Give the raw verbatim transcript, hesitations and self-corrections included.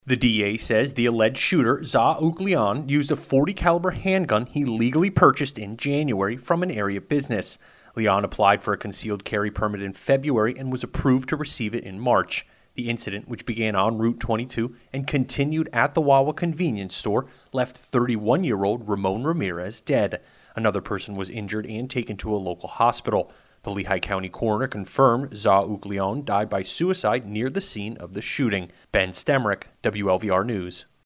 The D A says the alleged shooter, Za-Uk Leon, used a forty caliber handgun he legally purchased in January from an area business. Leon applied for a concealed carry permit in February and was approved to receive it in March. The incident, which began on Route twenty-two and continued at the Wawa convenience store, left thirty-one-year-old Ramon Ramirez dead. Another person was injured and taken to a local hospital. The Lehigh County coroner confirmed Za-Uk Leon died by suicide near the scene of the shooting. Ben Stemrick, W L V R News.